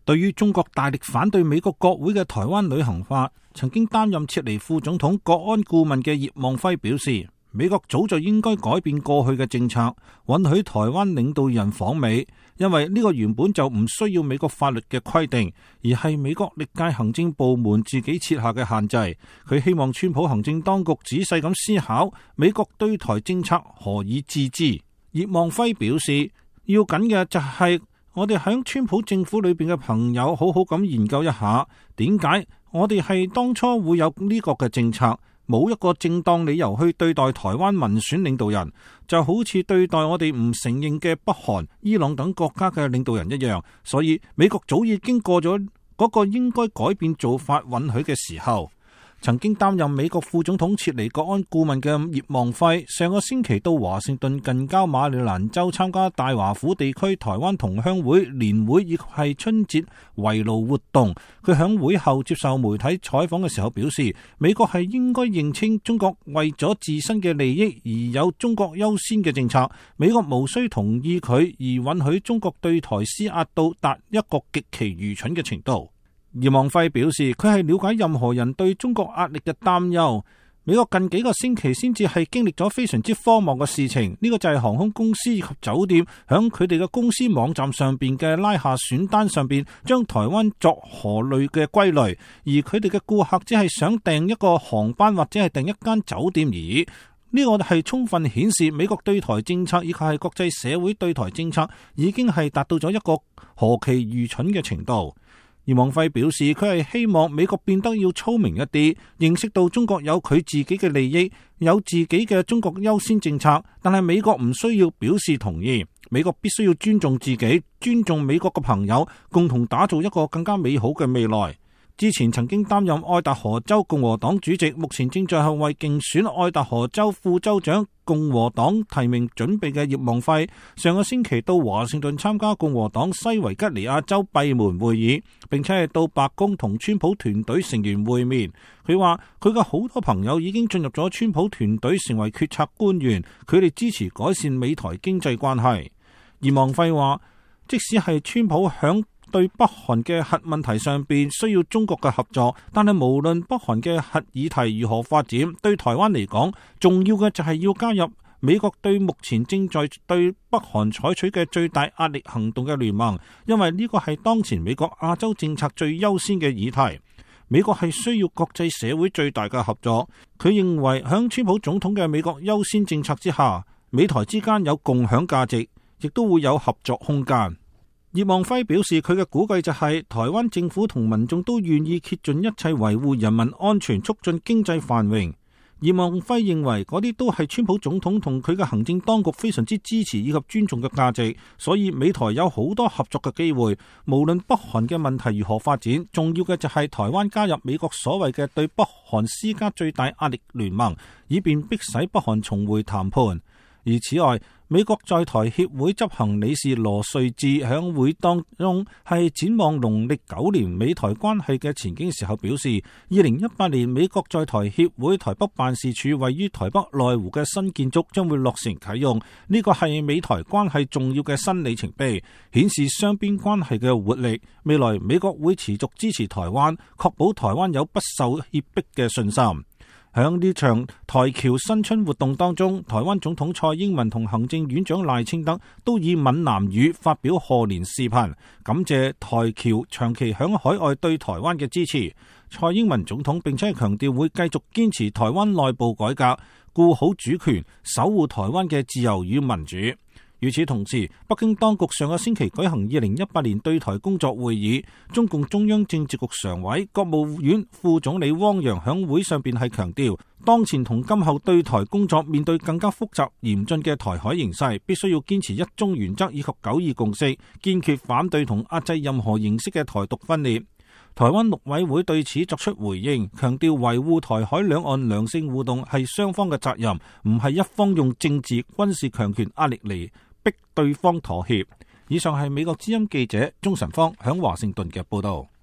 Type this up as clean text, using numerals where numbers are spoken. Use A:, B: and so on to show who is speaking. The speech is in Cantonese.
A: 對於中國大力反對美國國會嘅台灣旅行法，曾經擔任撤離副總統國安顧問嘅葉望輝表示，美國早就應該改變過去嘅政策，允許台灣領導人訪美，因為呢個原本就唔需要美國法律嘅規定，而係美國歷屆行政部門自己設下嘅限制。佢希望川普行政當局仔細咁思考美國對台政策何以置之。葉望輝表示，要緊嘅就係我哋喺川普政府裏邊嘅朋友好好咁研究一下，點解我哋係當初會有呢個嘅政策，冇一個正當理由去對待台灣民選領導人，就好似對待我哋唔承認嘅北韓、伊朗等國家嘅領導人一樣。所以美國早已經過咗嗰個應該改變做法允許嘅時候。曾經擔任美國副總統撤離國安顧問嘅葉望輝，上個星期到華盛頓近郊馬里蘭州參加大華府地區台灣同鄉會年會以及係春節圍爐活動。佢響會後接受媒體採訪嘅時候表示，美國係應該認清中國為咗自身嘅利益而有中國優先嘅政策，美國無需同意佢而允許中國對台施壓到達一個極其愚蠢嘅程度。葉望輝表示，佢係了解任何人對中國壓力嘅擔憂。美國近幾個星期先至係經歷咗非常之荒謬嘅事情，呢個就係航空公司以及酒店響佢哋嘅公司網站上邊嘅拉下選單上邊，將台灣作何類嘅歸類，而佢哋嘅顧客只係想訂一個航班或者係訂一間酒店而已。呢個係充分顯示美國對台政策以及係國際社會對台政策已經係達到咗一個何其愚蠢嘅程度。葉望輝表示，佢係希望美國變得要聰明一啲，認識到中國有佢自己嘅利益，有自己嘅中國優先政策，但係美國唔需要表示同意，美國必須要尊重自己，尊重美國嘅朋友，共同打造一個更加美好嘅未來。之前曾經擔任愛達荷州共和黨主席，目前正在為競選愛達荷州副州長共和黨提名準備嘅葉望輝，上個星期到華盛頓參加共和黨西維吉尼亞州閉門會議，並且係到白宮同川普團隊成員會面。佢話佢嘅好多朋友已經進入咗川普團隊成為決策官員，佢哋支持改善美台經濟關係。葉望輝話，即使係川普響對北韓嘅核問題上邊需要中國嘅合作，但係無論北韓嘅核議題如何發展，對台灣嚟講，重要嘅就係要加入美國對目前正在對北韓採取嘅最大壓力行動嘅聯盟，因為呢個係當前美國亞洲政策最優先嘅議題。美國係需要國際社會最大嘅合作。佢認為響川普總統嘅美國優先政策之下，美台之間有共享價值，亦都會有合作空間。葉望輝表示，佢嘅估計就係台灣政府同民眾都願意竭盡一切維護人民安全，促進經濟繁榮。葉望輝認為嗰啲都係川普總統同佢嘅行政當局非常之支持以及尊重嘅價值，所以美台有好多合作嘅機會。無論北韓嘅問題如何發展，重要嘅就係台灣加入美國所謂嘅對北韓施加最大壓力聯盟，以便迫使北韓重回談判。而此外，美國在台協會執行理事羅瑞智響會當中係展望農曆9年美台關係嘅前景時候表示，2018年美國在台協會台北辦事處位於台北內湖嘅新建築將會落成啟用，呢個係美台關係重要嘅新里程碑，顯示雙邊關係嘅活力。未來美國會持續支持台灣，確保台灣有不受脅迫嘅信心。喺呢場台僑新春活動當中，台灣總統蔡英文同行政院長賴清德都以閩南語發表賀年視頻，感謝台僑長期響海外對台灣嘅支持。蔡英文總統並且強調會繼續堅持台灣內部改革，顧好主權，守護台灣嘅自由與民主。與此同時，北京當局上個星期舉行2018年對台工作會議，中共中央政治局常委、國務院副總理汪洋響會上邊係強調，當前同今後對台工作面對更加複雜嚴峻嘅台海形勢，必須要堅持一中原則以及9·2共識，堅決反對同壓制任何形式嘅台獨分裂。台灣陸委會對此作出回應，強調維護台海兩岸良性互動係雙方嘅責任，唔係一方用政治軍事強權壓力嚟逼對方妥協。以上係美國之音記者鍾晨芳響華盛頓嘅報道。